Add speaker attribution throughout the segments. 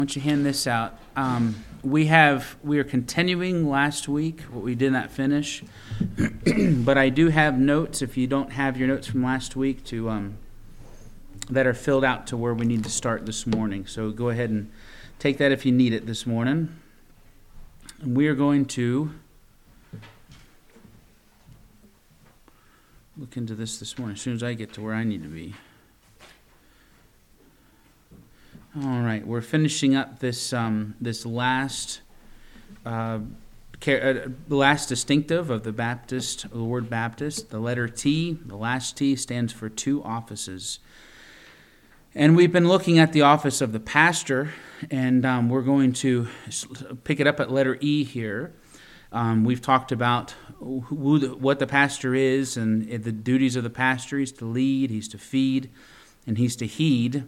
Speaker 1: Why don't you hand this out? We are continuing last week what we did not finish, but I do have notes. If you don't have your notes from last week, that are filled out to where we need to start this morning. So go ahead and take that if you need it this morning. And we are going to look into this morning as soon as I get to where I need to be. All right, we're finishing up this last distinctive of the Baptist, the word Baptist. The letter T, the last T, stands for two offices. And we've been looking at the office of the pastor, and we're going to pick it up at letter E here. We've talked about what the pastor is and the duties of the pastor. He's to lead, he's to feed, and he's to heed.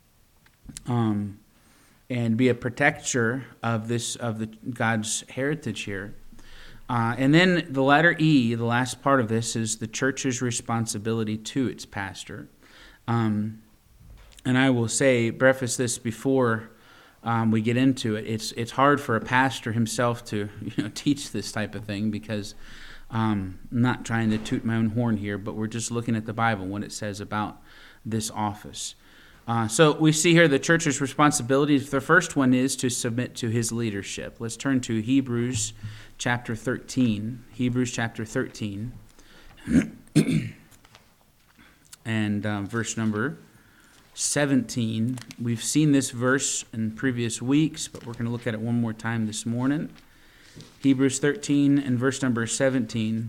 Speaker 1: And be a protector of God's heritage here. And then the letter E, the last part of this, is the church's responsibility to its pastor. And I will preface this before we get into it. It's hard for a pastor himself to teach this type of thing because I'm not trying to toot my own horn here, but we're just looking at the Bible, what it says about this office. So we see here the church's responsibility. The first one is to submit to his leadership. Let's turn to Hebrews chapter 13. Hebrews chapter 13. And verse number 17. We've seen this verse in previous weeks, but we're going to look at it one more time this morning. Hebrews 13 and verse number 17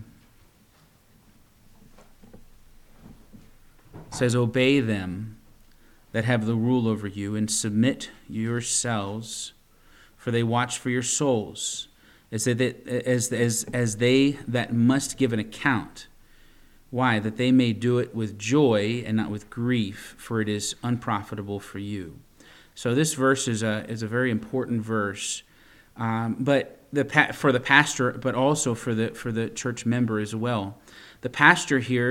Speaker 1: says, "Obey them that have the rule over you, and submit yourselves, for they watch for your souls, as they that must give an account. Why? That they may do it with joy and not with grief, for it is unprofitable for you." So this verse is a very important verse, but for the pastor, but also for the church member as well. The pastor here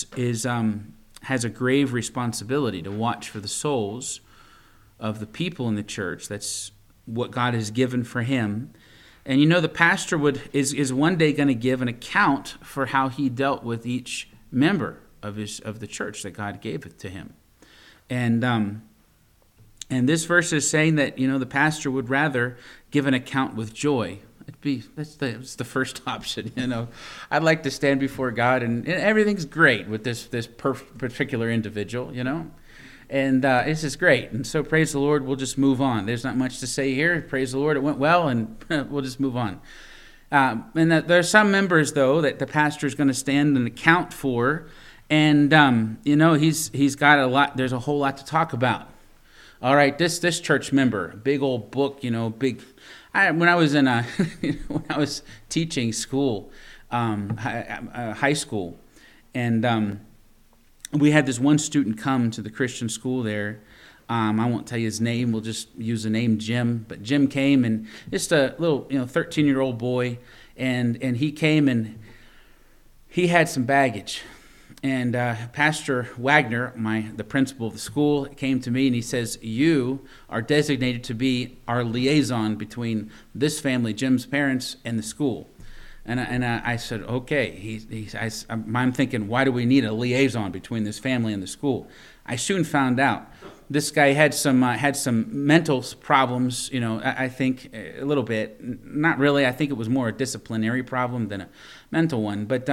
Speaker 1: has a grave responsibility to watch for the souls of the people in the church. That's what God has given for him. And the pastor is one day going to give an account for how he dealt with each member of the church that God gave it to him. And this verse is saying that the pastor would rather give an account with joy. That's the first option. I'd like to stand before God and everything's great with this particular individual. And this is great. And so praise the Lord. We'll just move on. There's not much to say here. Praise the Lord. It went well, and we'll just move on. And there are some members though that the pastor is going to stand and account for, and he's got a lot. There's a whole lot to talk about. All right, this church member, big old book, big. When I was when I was teaching school, high school, and we had this one student come to the Christian school there. I won't tell you his name. We'll just use the name Jim. But Jim came, and just a little 13-year-old boy, and he came and he had some baggage. And Pastor Wagner, the principal of the school, came to me and he says, "You are designated to be our liaison between this family, Jim's parents, and the school." And I said, "Okay." I'm thinking, why do we need a liaison between this family and the school? I soon found out this guy had some mental problems. I think a little bit, not really. I think it was more a disciplinary problem than a mental one. But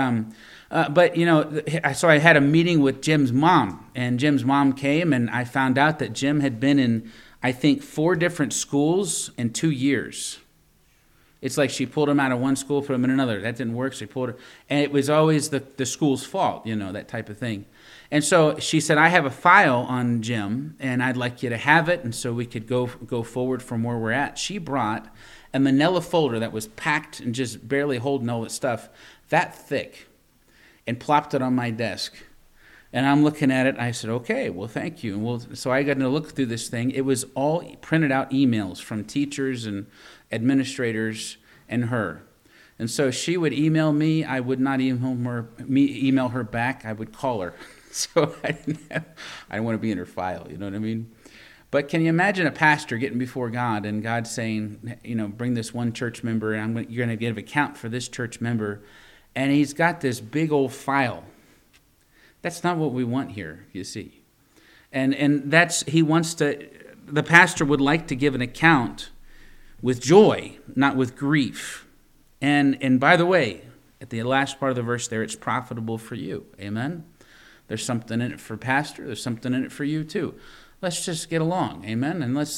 Speaker 1: so I had a meeting with Jim's mom, and Jim's mom came, and I found out that Jim had been in, I think, 4 different schools in 2 years. It's like she pulled him out of one school, put him in another. That didn't work, so she pulled her. And it was always the school's fault, that type of thing. And so she said, "I have a file on Jim, and I'd like you to have it, and so we could go forward from where we're at." She brought a manila folder that was packed and just barely holding all its stuff, that thick, and plopped it on my desk. And I'm looking at it. I said, "Okay, well, thank you." And so I got to look through this thing. It was all printed out emails from teachers and administrators and her. And so she would email me. I would not email her back. I would call her. So I didn't want to be in her file. You know what I mean? But can you imagine a pastor getting before God and God saying, bring this one church member and you're going to give account for this church member, and he's got this big old file. That's not what we want here, you see. And the pastor would like to give an account with joy, not with grief. And by the way, at the last part of the verse there, it's profitable for you. Amen? There's something in it for pastor. There's something in it for you too. Let's just get along. Amen? And let's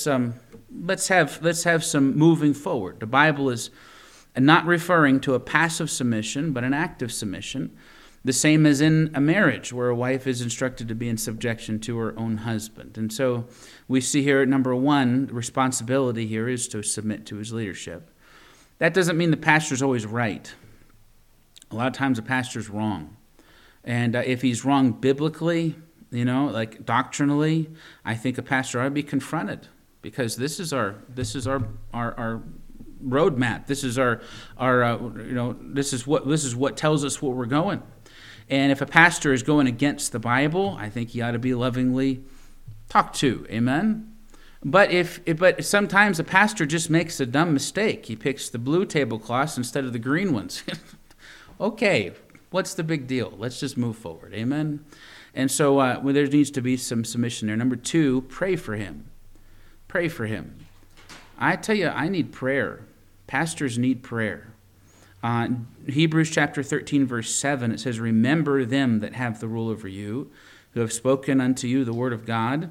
Speaker 1: have some moving forward. The Bible is not referring to a passive submission, but an active submission. The same as in a marriage where a wife is instructed to be in subjection to her own husband. And so we see here at number 1, the responsibility here is to submit to his leadership. That doesn't mean the pastor's always right. A lot of times the pastor's wrong. And if he's wrong biblically, like doctrinally, I think a pastor ought to be confronted, because this is our roadmap. This is what tells us where we're going. And if a pastor is going against the Bible, I think he ought to be lovingly talked to. Amen? But sometimes a pastor just makes a dumb mistake. He picks the blue tablecloths instead of the green ones. Okay, what's the big deal? Let's just move forward. Amen? And so there needs to be some submission there. Number 2, pray for him. Pray for him. I tell you, I need prayer. Pastors need prayer. Hebrews chapter 13, verse 7, it says, remember them that have the rule over you, who have spoken unto you the word of God,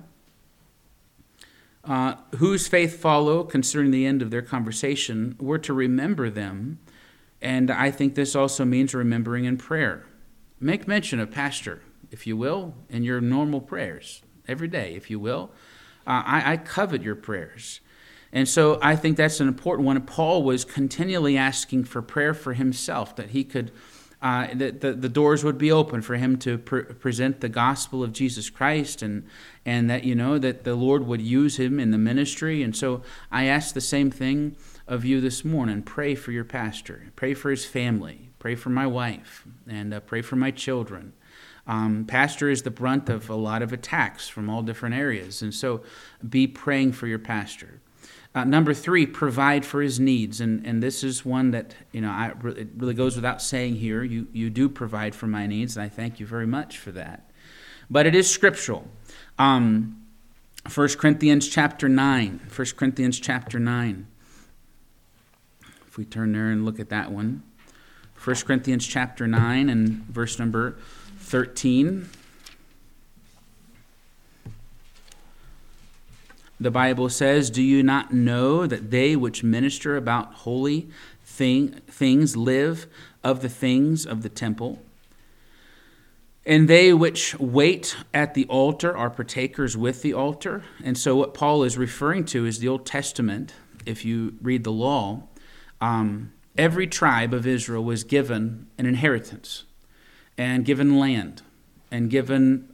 Speaker 1: whose faith follow concerning the end of their conversation. We're to remember them, and I think this also means remembering in prayer. Make mention of pastor, if you will, in your normal prayers, every day, if you will. I covet your prayers. And so I think that's an important one. Paul was continually asking for prayer for himself, that he could, that the doors would be open for him to present the gospel of Jesus Christ, and that, that the Lord would use him in the ministry. And so I ask the same thing of you this morning. Pray for your pastor. Pray for his family. Pray for my wife. And pray for my children. Pastor is the brunt of a lot of attacks from all different areas. And so be praying for your pastor. Number 3, provide for his needs. And this is one that, it really goes without saying here. You do provide for my needs, and I thank you very much for that. But it is scriptural. 1 Corinthians chapter 9. 1 Corinthians chapter 9. If we turn there and look at that one. 1 Corinthians chapter 9 and verse number 13. The Bible says, do you not know that they which minister about holy things live of the things of the temple? And they which wait at the altar are partakers with the altar. And so what Paul is referring to is the Old Testament. If you read the law, every tribe of Israel was given an inheritance and given land and given,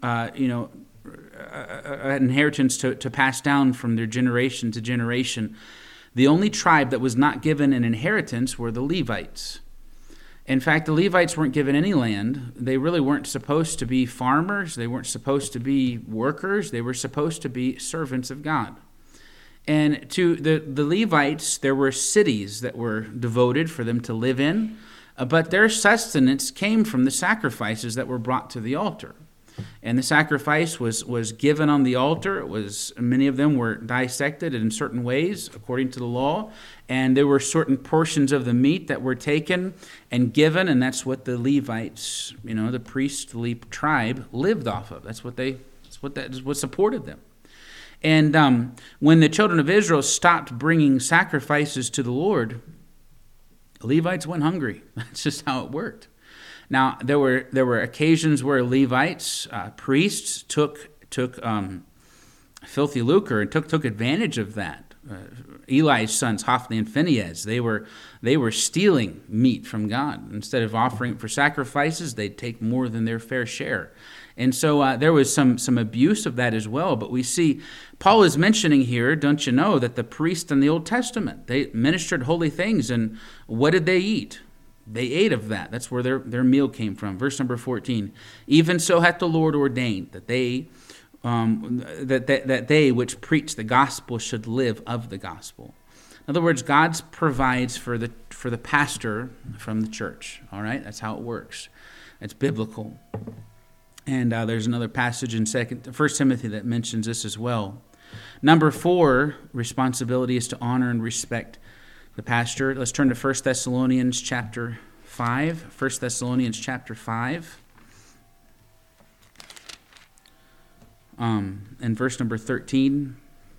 Speaker 1: an inheritance to pass down from their generation to generation. The only tribe that was not given an inheritance were the Levites. In fact, the Levites weren't given any land. They really weren't supposed to be farmers. They weren't supposed to be workers. They were supposed to be servants of God. And to the Levites, there were cities that were devoted for them to live in, but their sustenance came from the sacrifices that were brought to the altar. And the sacrifice was given on the altar. Many of them were dissected in certain ways according to the law. And there were certain portions of the meat that were taken and given, and that's what the Levites, the priestly tribe, lived off of. That's what supported them. And when the children of Israel stopped bringing sacrifices to the Lord, the Levites went hungry. That's just how it worked. Now, there were occasions where Levites, priests, took filthy lucre and took advantage of that. Eli's sons, Hophni and Phinehas, they were stealing meat from God. Instead of offering it for sacrifices, they'd take more than their fair share. And so there was some abuse of that as well. But we see Paul is mentioning here, don't you know, that the priests in the Old Testament, they ministered holy things. And what did they eat? They ate of that. That's where their meal came from. Verse number 14. Even so hath the Lord ordained that they that they which preach the gospel should live of the gospel. In other words, God provides for the pastor from the church. All right, that's how it works. It's biblical. And there's another passage in 1 Timothy that mentions this as well. Number 4, responsibility is to honor and respect the pastor. Let's turn to 1 Thessalonians chapter 5. 1 Thessalonians chapter 5. And verse number 13.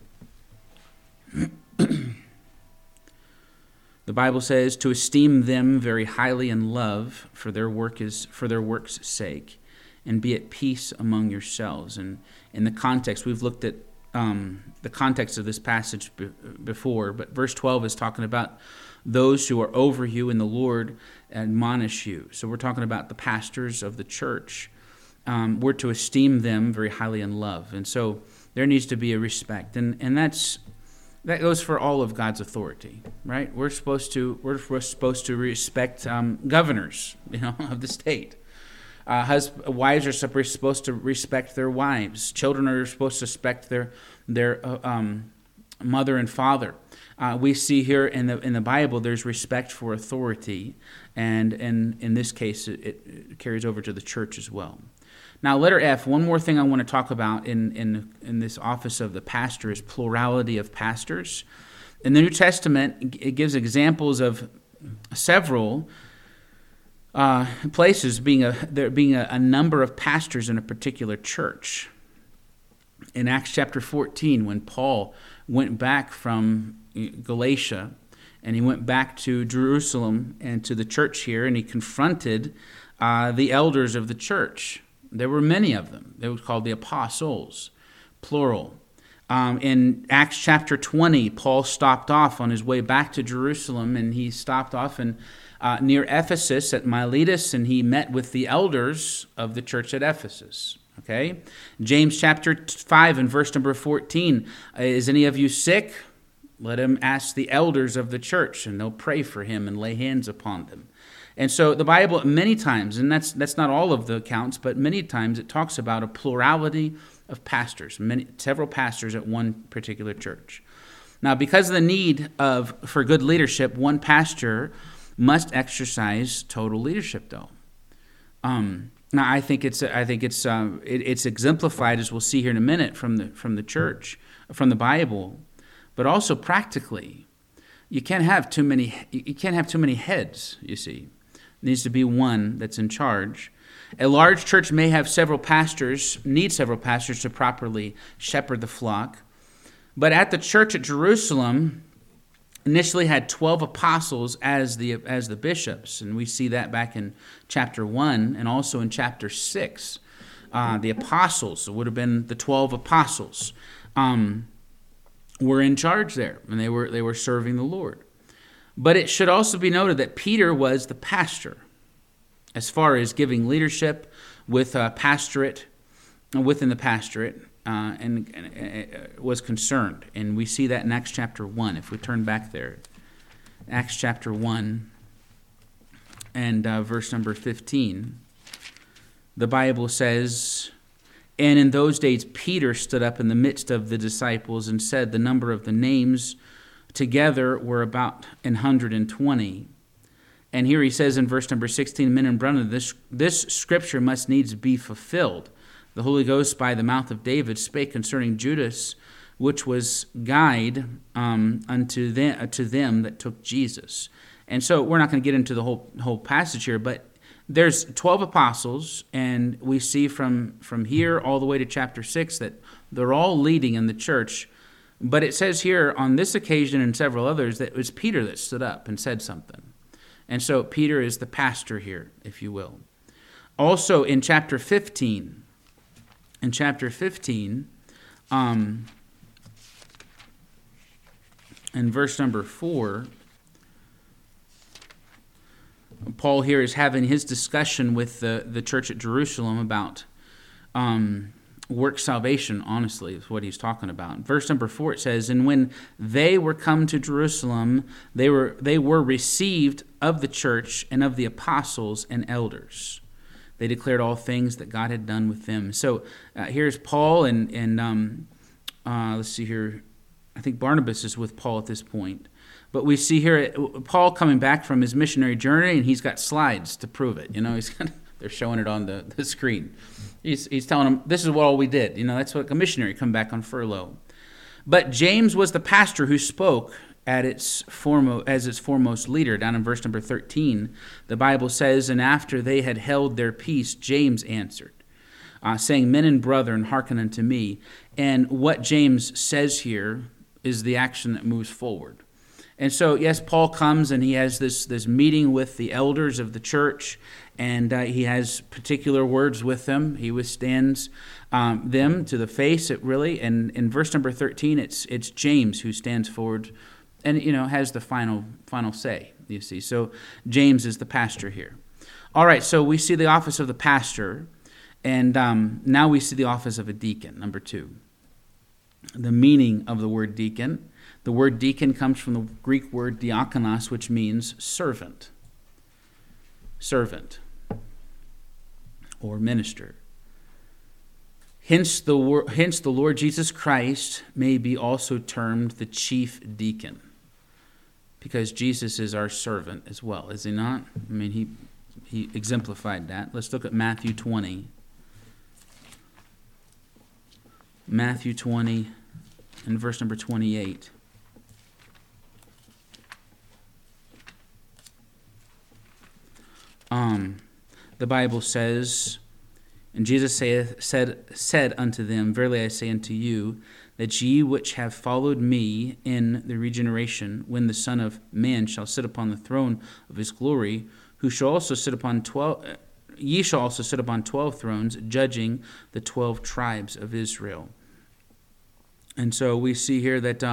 Speaker 1: The Bible says, to esteem them very highly in love for their work's sake, and be at peace among yourselves. And in the context, we've looked at the context of this passage before, but verse 12 is talking about those who are over you in the Lord admonish you. So we're talking about the pastors of the church. We're to esteem them very highly in love. And so there needs to be a respect. And that goes for all of God's authority, right? We're supposed to respect governors, of the state. Wives are supposed to respect their wives. Children are supposed to respect their mother and father. We see here in the Bible there's respect for authority, and in this case it carries over to the church as well. Now, letter F, one more thing I want to talk about in this office of the pastor is plurality of pastors. In the New Testament, it gives examples of several places there being a number of pastors in a particular church. In Acts chapter 14, when Paul went back from Galatia and he went back to Jerusalem and to the church here, and he confronted the elders of the church. There were many of them. They were called the apostles, plural. In Acts chapter 20, Paul stopped off on his way back to Jerusalem, and he stopped off near Ephesus at Miletus, and he met with the elders of the church at Ephesus. Okay? James chapter 5 and verse number 14, is any of you sick? Let him ask the elders of the church, and they'll pray for him and lay hands upon them. And so the Bible many times, and that's not all of the accounts, but many times it talks about a plurality of pastors, several pastors at one particular church. Now, because of the need for good leadership, one pastor must exercise total leadership, though. Now, I think it's exemplified, as we'll see here in a minute, from the church, from the Bible, but also practically. You can't have too many heads, you see. There needs to be one that's in charge. A large church may have several pastors to properly shepherd the flock. But at the church at Jerusalem, initially had 12 apostles as the bishops, and we see that back in chapter 1 and also in chapter 6. The apostles, it would have been the 12 apostles, were in charge there, and they were serving the Lord. But it should also be noted that Peter was the pastor as far as giving leadership with pastorate, within the pastorate, and was concerned. And we see that in Acts chapter 1, if we turn back there. Acts chapter 1 and verse number 15. The Bible says, and in those days Peter stood up in the midst of the disciples and said, the number of the names together were about 120. And here he says in verse number 16, men and brethren, this scripture must needs be fulfilled. The Holy Ghost by the mouth of David spake concerning Judas, which was guide to them that took Jesus. And so we're not going to get into the whole passage here, but there's 12 apostles, and we see from here all the way to chapter 6 that they're all leading in the church. But it says here on this occasion and several others that it was Peter that stood up and said something. And so Peter is the pastor here, if you will. Also in chapter 15, in verse number 4, Paul here is having his discussion with the church at Jerusalem about work salvation, honestly, is what he's talking about. Verse number 4, it says, and when they were come to Jerusalem, they were received of the church and of the apostles and elders. They declared all things that God had done with them. So here's Paul, and let's see here. I think Barnabas is with Paul at this point. But we see here Paul coming back from his missionary journey, and he's got slides to prove it. They're showing it on the screen. He's telling them, this is what all we did. That's what a missionary come back on furlough. But James was the pastor who spoke as its foremost leader. Down in verse number 13, the Bible says, "And after they had held their peace, James answered, saying, Men and brethren, hearken unto me." And what James says here is the action that moves forward. And so, yes, Paul comes and he has this meeting with the elders of the church, and he has particular words with them. He withstands them to the face, really. And in verse number 13, it's James who stands forward and, has the final say, you see. So James is the pastor here. All right, so we see the office of the pastor, and now we see the office of a deacon, number 2. The meaning of the word deacon. The word deacon comes from the Greek word diakonos, which means servant. Servant or minister. Hence the Lord Jesus Christ may be also termed the chief deacon, because Jesus is our servant as well, is he not? I mean, he exemplified that. Let's look at Matthew 20. Matthew 20 and verse number 28. The Bible says, "And Jesus said unto them, Verily I say unto you, that ye which have followed me in the regeneration, when the Son of Man shall sit upon the throne of his glory, ye shall also sit upon 12 thrones, judging the 12 tribes of Israel." And so we see here that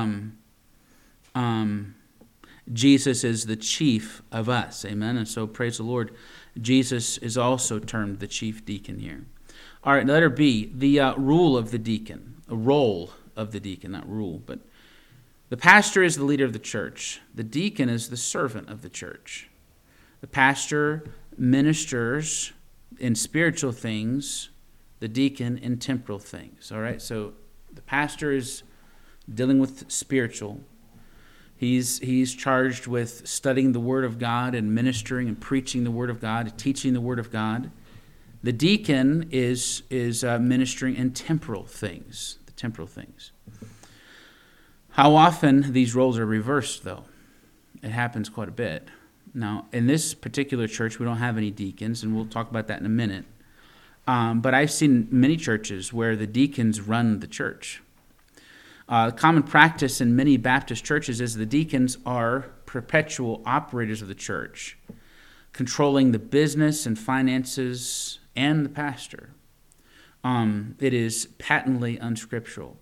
Speaker 1: Jesus is the chief of us. Amen. And so praise the Lord. Jesus is also termed the chief deacon here. All right, letter B, the rule of the deacon. A role of the deacon, not rule. But the pastor is the leader of the church. The deacon is the servant of the church. The pastor ministers in spiritual things, the deacon in temporal things. All right, so the pastor is dealing with spiritual. He's charged with studying the Word of God and ministering and preaching the Word of God, teaching the Word of God. The deacon is ministering in temporal things, the temporal things. How often these roles are reversed, though? It happens quite a bit. Now, in this particular church, we don't have any deacons, and we'll talk about that in a minute. But I've seen many churches where the deacons run the church. Common practice in many Baptist churches is the deacons are perpetual operators of the church, controlling the business and finances and the pastor. It is patently unscriptural.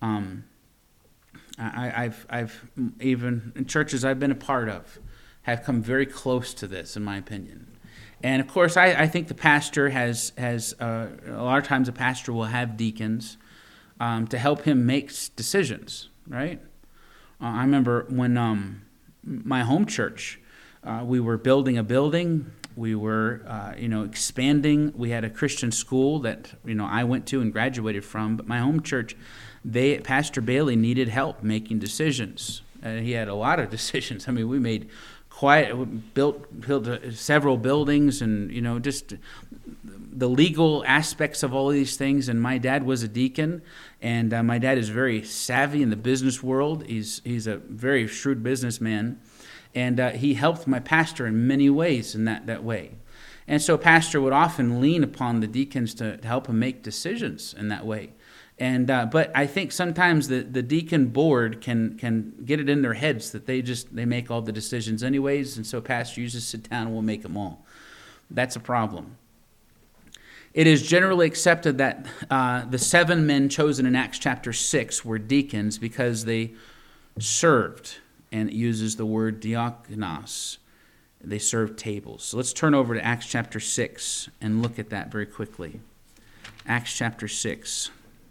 Speaker 1: I've even in churches I've been a part of have come very close to this, in my opinion. And of course, I think the pastor has a lot of times a pastor will have deacons to help him make decisions, right? I remember when my home church, we were building a building, we were expanding. We had a Christian school that I went to and graduated from, but my home church, Pastor Bailey needed help making decisions. He had a lot of decisions. I mean, we made built several buildings, and just the legal aspects of all of these things. And my dad was a deacon, and my dad is very savvy in the business world. He's a very shrewd businessman, and he helped my pastor in many ways in that way. And so pastor would often lean upon the deacons to help him make decisions in that way. And but I think sometimes the deacon board can get it in their heads that they make all the decisions anyways, and so pastor, you just sit down and we'll make them all. That's a problem. It is generally accepted that the 7 men chosen in Acts chapter 6 were deacons because they served, and it uses the word diakonos. They served tables. So let's turn over to Acts chapter 6 and look at that very quickly. Acts chapter 6.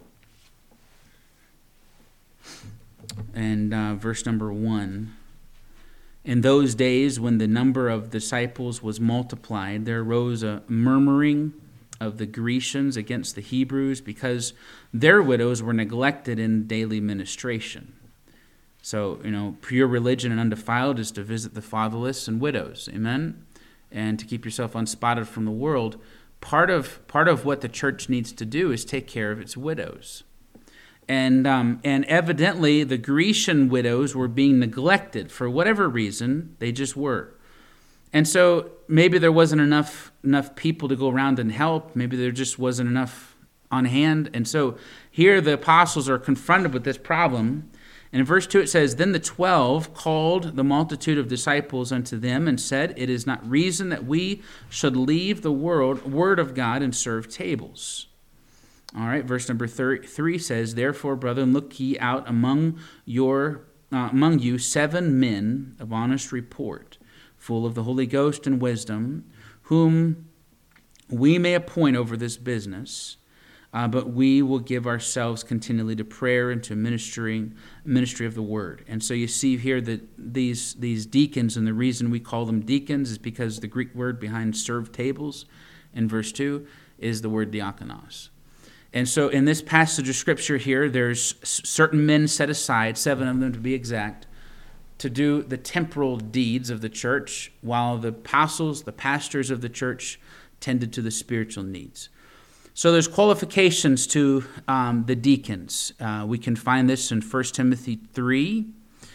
Speaker 1: And verse number 1. In those days when the number of disciples was multiplied, there arose a murmuring of the Grecians against the Hebrews because their widows were neglected in daily ministration. So, pure religion and undefiled is to visit the fatherless and widows. Amen? And to keep yourself unspotted from the world. Part of what the church needs to do is take care of its widows. And evidently the Grecian widows were being neglected for whatever reason. They just were. And so maybe there wasn't enough people to go around and help. Maybe there just wasn't enough on hand. And so here the apostles are confronted with this problem. And in verse 2 it says, Then the 12 called the multitude of disciples unto them and said, It is not reason that we should leave the word of God and serve tables. All right, verse number 3 says, Therefore, brethren, look ye out among you 7 men of honest report, full of the Holy Ghost and wisdom, whom we may appoint over this business, but we will give ourselves continually to prayer and to ministry of the word. And so you see here that these deacons, and the reason we call them deacons is because the Greek word behind serve tables in verse 2 is the word diakonos. And so in this passage of Scripture here, there's certain men set aside, 7 of them to be exact, to do the temporal deeds of the church, while the apostles, the pastors of the church, tended to the spiritual needs. So there's qualifications to the deacons. We can find this in 1 Timothy 3,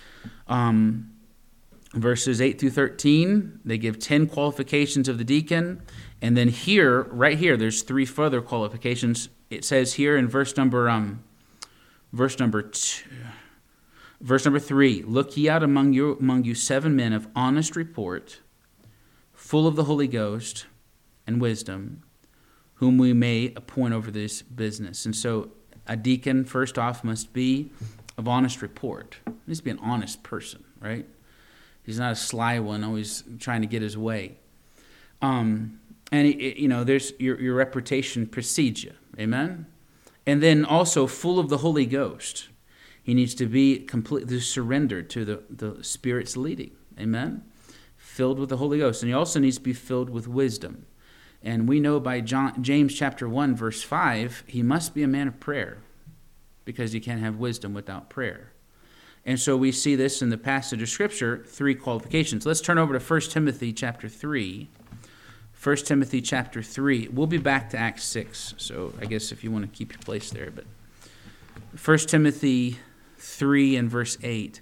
Speaker 1: verses 8 through 13. They give 10 qualifications of the deacon. And then right here, there's 3 further qualifications. It says here in verse number 3, Look ye out among you 7 men of honest report, full of the Holy Ghost and wisdom, whom we may appoint over this business. And so a deacon, first off, must be of honest report. He needs to be an honest person, right? He's not a sly one, always trying to get his way. And there's your reputation precedes you. Amen? And then also full of the Holy Ghost. He needs to be completely surrendered to the Spirit's leading. Amen? Filled with the Holy Ghost. And he also needs to be filled with wisdom. And we know by James chapter 1, verse 5, he must be a man of prayer, because you can't have wisdom without prayer. And so we see this in the passage of Scripture, 3 qualifications. Let's turn over to 1 Timothy chapter 3. 1 Timothy chapter 3. We'll be back to Acts 6, so I guess if you want to keep your place there. But 1 Timothy 3 and verse 8.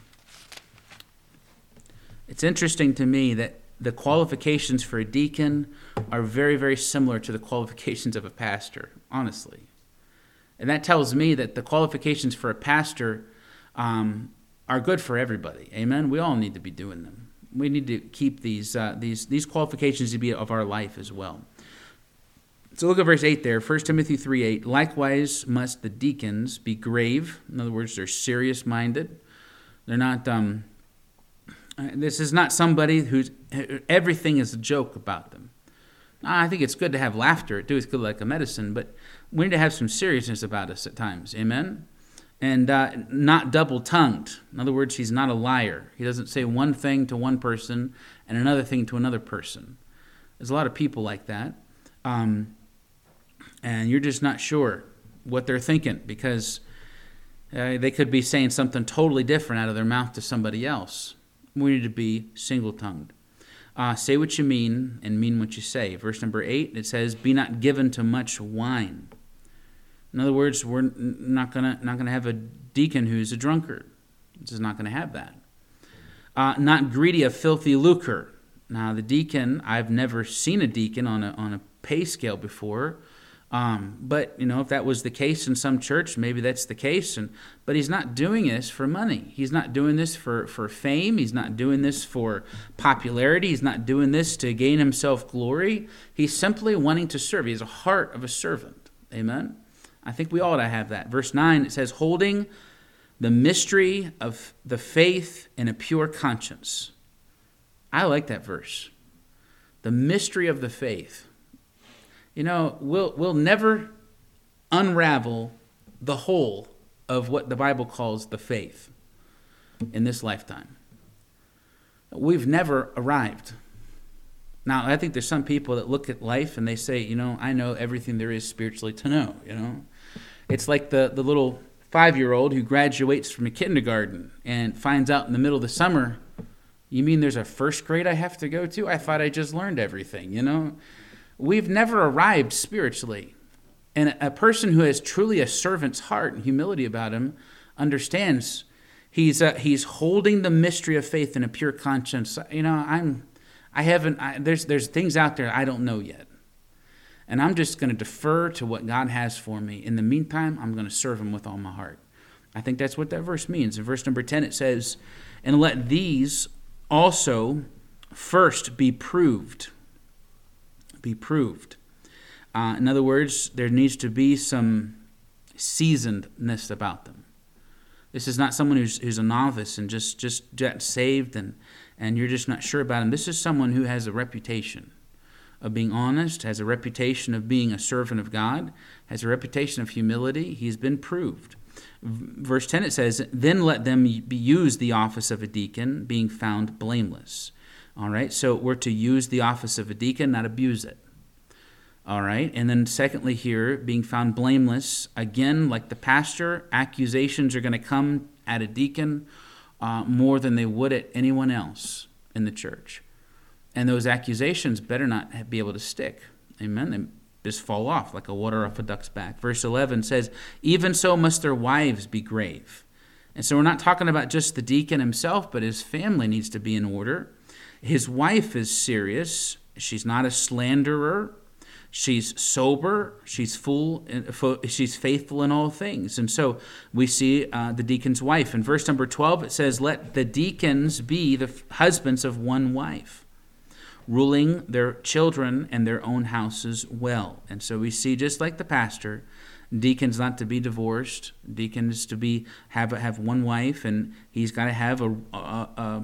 Speaker 1: It's interesting to me that the qualifications for a deacon are very, very similar to the qualifications of a pastor, honestly. And that tells me that the qualifications for a pastor are good for everybody. Amen? We all need to be doing them. We need to keep these qualifications to be of our life as well. So look at verse 8 there, 1 Timothy 3:8. Likewise must the deacons be grave. In other words, they're serious-minded. They're not... this is not somebody who's everything is a joke about them. I think it's good to have laughter. It's good like a medicine, but we need to have some seriousness about us at times. Amen? And not double-tongued. In other words, he's not a liar. He doesn't say one thing to one person and another thing to another person. There's a lot of people like that. And you're just not sure what they're thinking, because they could be saying something totally different out of their mouth to somebody else. We need to be single-tongued. Say what you mean and mean what you say. Verse number 8, it says, "Be not given to much wine." In other words, we're not gonna have a deacon who's a drunkard. This is not going to have that. Not greedy of filthy lucre. Now, the deacon, I've never seen a deacon on a pay scale before. But, if that was the case in some church, maybe that's the case. But he's not doing this for money. He's not doing this for fame. He's not doing this for popularity. He's not doing this to gain himself glory. He's simply wanting to serve. He has a heart of a servant. Amen? I think we ought to have that. Verse 9, it says, holding the mystery of the faith in a pure conscience. I like that verse. The mystery of the faith. We'll never unravel the whole of what the Bible calls the faith in this lifetime. We've never arrived. Now, I think there's some people that look at life and they say, I know everything there is spiritually to know, It's like the little 5-year-old who graduates from a kindergarten and finds out in the middle of the summer, you mean there's a first grade I have to go to? I thought I just learned everything, We've never arrived spiritually. And a person who has truly a servant's heart and humility about him understands he's holding the mystery of faith in a pure conscience. There's things out there I don't know yet. And I'm just going to defer to what God has for me. In the meantime, I'm going to serve him with all my heart. I think that's what that verse means. In verse number 10, it says, and let these also first be proved. Be proved. In other words, there needs to be some seasonedness about them. This is not someone who's a novice and just saved and you're just not sure about him. This is someone who has a reputation of being honest, has a reputation of being a servant of God, has a reputation of humility. He's been proved. Verse 10, it says, then let them use the office of a deacon, being found blameless. All right, so we're to use the office of a deacon, not abuse it. All right, and then secondly here, being found blameless. Again, like the pastor, accusations are going to come at a deacon more than they would at anyone else in the church. And those accusations better not be able to stick. Amen? They just fall off like a water off a duck's back. Verse 11 says, even so must their wives be grave. And so we're not talking about just the deacon himself, but his family needs to be in order. His wife is serious. She's not a slanderer. She's sober. She's she's faithful in all things. And so we see the deacon's wife. In verse number 12, it says, let the deacons be the husbands of one wife, ruling their children and their own houses well. And so we see, just like the pastor, deacons not to be divorced. Deacons to have one wife, and he's got to have a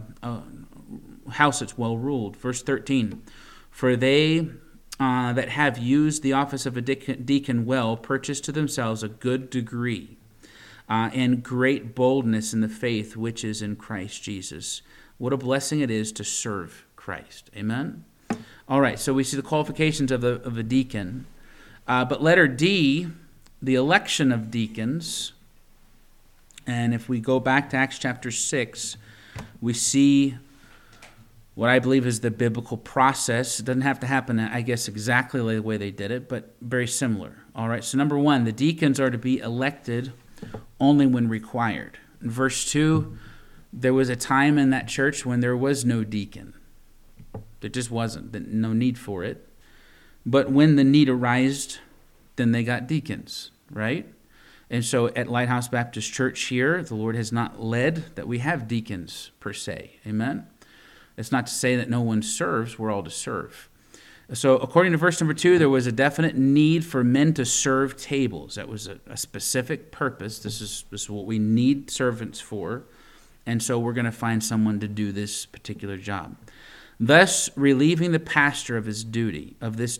Speaker 1: house that's well ruled. Verse 13, for they that have used the office of a deacon well purchase to themselves a good degree and great boldness in the faith which is in Christ Jesus. What a blessing it is to serve Christ. Amen? All right, so we see the qualifications of a deacon. But letter D, the election of deacons. And if we go back to Acts chapter 6, we see what I believe is the biblical process. It doesn't have to happen, I guess, exactly the way they did it, but very similar. All right, so number 1, the deacons are to be elected only when required. In verse 2, there was a time in that church when there was no deacon. There just wasn't, no need for it. But when the need arose, then they got deacons, right? And so at Lighthouse Baptist Church here, the Lord has not led that we have deacons per se. Amen? It's not to say that no one serves. We're all to serve. So according to verse number 2, there was a definite need for men to serve tables. That was a specific purpose. This is what we need servants for. And so we're going to find someone to do this particular job, thus relieving the pastor of this duty.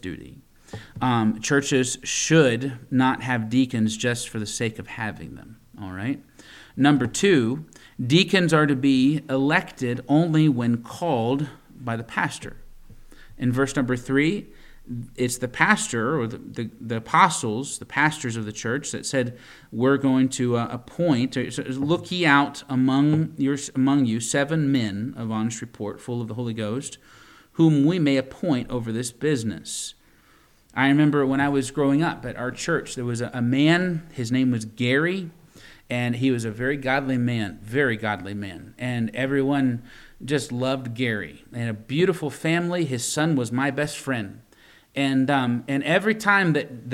Speaker 1: Churches should not have deacons just for the sake of having them. All right. Number 2, deacons are to be elected only when called by the pastor. In verse number 3, it's the pastor or the apostles, the pastors of the church, that said, we're going to appoint, look ye out among you 7 men of honest report, full of the Holy Ghost, whom we may appoint over this business. I remember when I was growing up at our church, there was a man, his name was Gary, and he was a very godly man. And everyone just loved Gary. And a beautiful family. His son was my best friend. And every time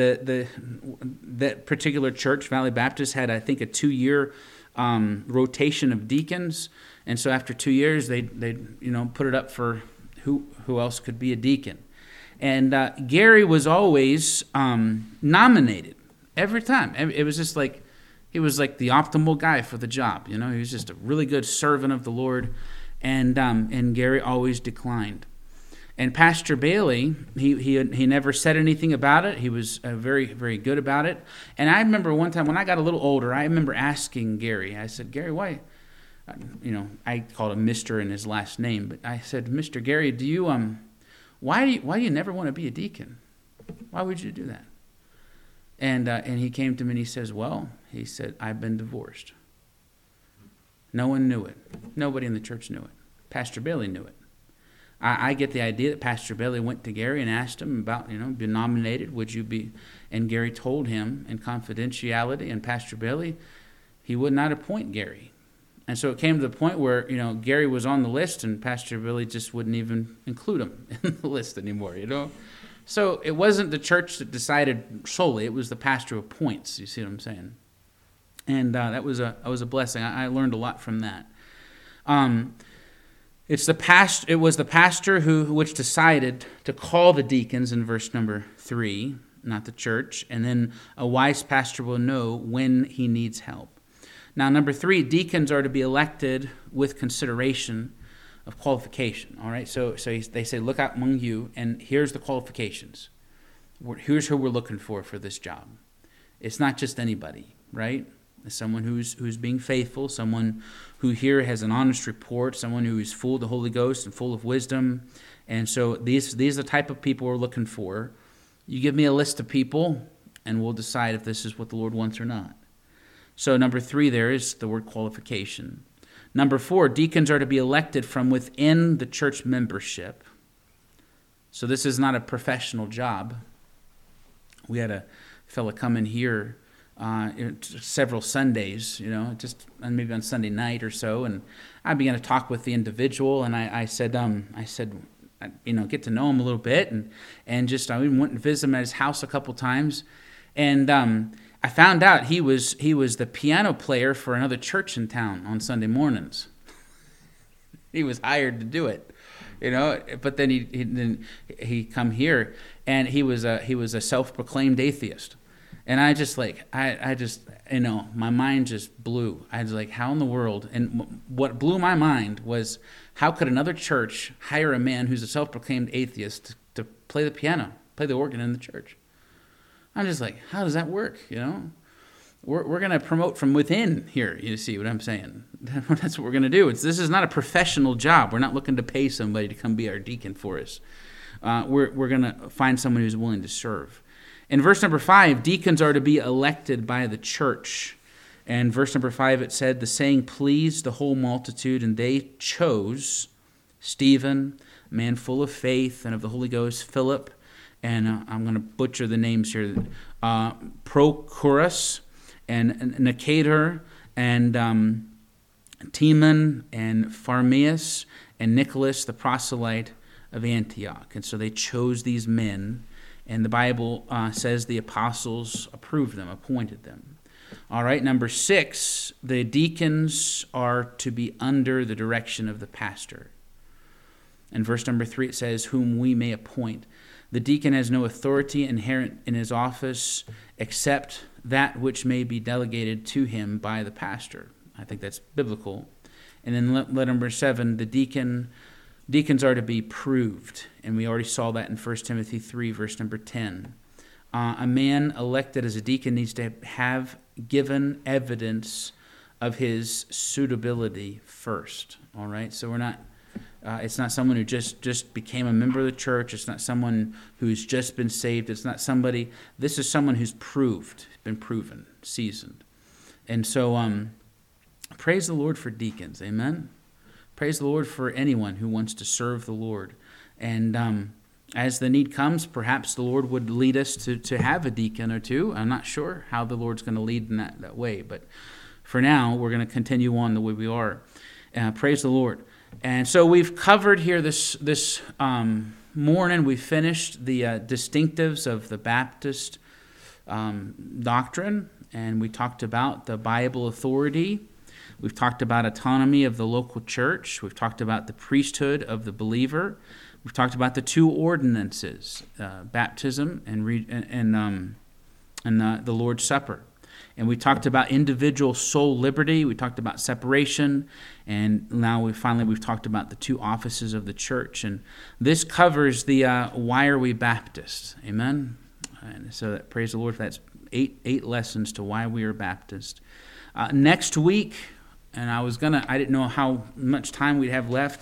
Speaker 1: that particular church, Valley Baptist, had, I think, a 2-year rotation of deacons. And so after 2 years, they put it up for who else could be a deacon. And Gary was always nominated every time. It was just like, he was like the optimal guy for the job. He was just a really good servant of the Lord. And Gary always declined. And Pastor Bailey, he never said anything about it. He was very, very good about it. And I remember one time when I got a little older, I remember asking Gary, I said, Gary, why? I called him Mr. in his last name, but I said, Mr. Gary, why do you never want to be a deacon? Why would you do that? And he came to me and he says, well, he said, I've been divorced. No one knew it. Nobody in the church knew it. Pastor Bailey knew it. I get the idea that Pastor Bailey went to Gary and asked him about, been nominated, would you be? And Gary told him in confidentiality, and Pastor Bailey, he would not appoint Gary. And so it came to the point where, Gary was on the list and Pastor Bailey just wouldn't even include him in the list anymore, So it wasn't the church that decided solely, it was the pastor who appoints, you see what I'm saying? And that was a blessing. I learned a lot from that. It was the pastor which decided to call the deacons in verse number 3, not the church. And then a wise pastor will know when he needs help. Now, number 3, deacons are to be elected with consideration of qualification. All right, so they say, look out among you, and here's the qualifications. Here's who we're looking for this job. It's not just anybody, right? It's someone who's being faithful, someone who here has an honest report, someone who is full of the Holy Ghost and full of wisdom. And so these are the type of people we're looking for. You give me a list of people, and we'll decide if this is what the Lord wants or not. So number 3 there is the word qualification. Number 4, deacons are to be elected from within the church membership. So this is not a professional job. We had a fella come in here several Sundays, just maybe on Sunday night or so, and I began to talk with the individual, and I said, get to know him a little bit, and just I even went and visited him at his house a couple times, and I found out he was the piano player for another church in town on Sunday mornings. He was hired to do it, But then he come here, and he was a self-proclaimed atheist. And I just my mind just blew. I was like, how in the world? And what blew my mind was, how could another church hire a man who's a self-proclaimed atheist to play the piano, play the organ in the church? I'm just like, how does that work? We're going to promote from within here. You see what I'm saying? That's what we're going to do. This is not a professional job. We're not looking to pay somebody to come be our deacon for us. We're going to find someone who's willing to serve. In verse number 5, deacons are to be elected by the church. And verse number 5, it said, the saying pleased the whole multitude, and they chose Stephen, a man full of faith and of the Holy Ghost, Philip, and I'm going to butcher the names here, Prochorus, and Nicator, and Timon, and Pharmeus, and Nicholas, the proselyte of Antioch. And so they chose these men, and the Bible says the apostles approved them, appointed them. All right, number 6, the deacons are to be under the direction of the pastor. In verse number 3, it says, whom we may appoint. The deacon has no authority inherent in his office except that which may be delegated to him by the pastor. I think that's biblical. And then let number 7, the deacons are to be proved. And we already saw that in 1 Timothy 3, verse number 10. A man elected as a deacon needs to have given evidence of his suitability first. All right, so we're not. It's not someone who just became a member of the church. It's not someone who's just been saved. It's not somebody. This is someone who's been proven, seasoned. And so praise the Lord for deacons. Amen. Praise the Lord for anyone who wants to serve the Lord. And as the need comes, perhaps the Lord would lead us to have a deacon or two. I'm not sure how the Lord's going to lead in that way. But for now, we're going to continue on the way we are. Praise the Lord. And so we've covered here this morning, we finished the distinctives of the Baptist doctrine, and we talked about the Bible authority. We've talked about autonomy of the local church. We've talked about the priesthood of the believer. We've talked about the 2 ordinances, baptism and the Lord's Supper. And we talked about individual soul liberty. We talked about separation. And now we've talked about the 2 offices of the church. And this covers the why are we Baptists? Amen? And so praise the Lord for that's 8 lessons to why we are Baptist. Next week, and I didn't know how much time we'd have left.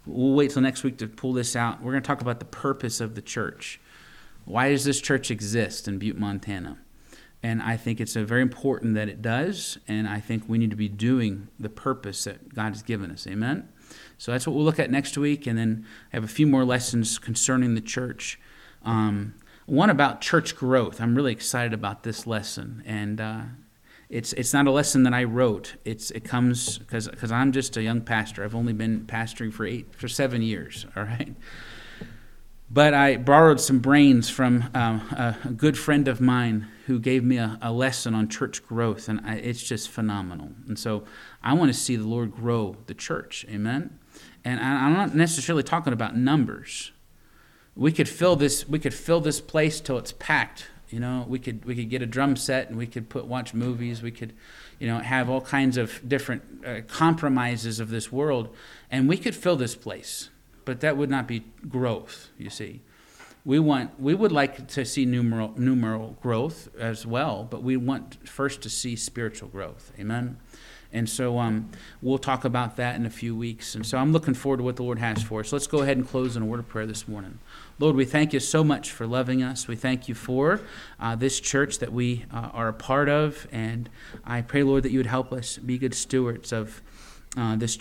Speaker 1: We'll wait till next week to pull this out. We're going to talk about the purpose of the church. Why does this church exist in Butte, Montana? And I think it's very important that it does, and I think we need to be doing the purpose that God has given us. Amen? So that's what we'll look at next week, and then I have a few more lessons concerning the church. One about church growth. I'm really excited about this lesson, and it's not a lesson that I wrote. It comes because I'm just a young pastor. I've only been pastoring for 7 years. All right. But I borrowed some brains from a good friend of mine who gave me a lesson on church growth, and it's just phenomenal. And so I want to see the Lord grow the church, amen? And I'm not necessarily talking about numbers. We could fill this place till it's packed. You know, we could get a drum set and we could watch movies. We could, have all kinds of different compromises of this world, and we could fill this place. But that would not be growth, you see. We would like to see numeral growth as well, but we want first to see spiritual growth. Amen? And so we'll talk about that in a few weeks. And so I'm looking forward to what the Lord has for us. Let's go ahead and close in a word of prayer this morning. Lord, we thank you so much for loving us. We thank you for this church that we are a part of. And I pray, Lord, that you would help us be good stewards of this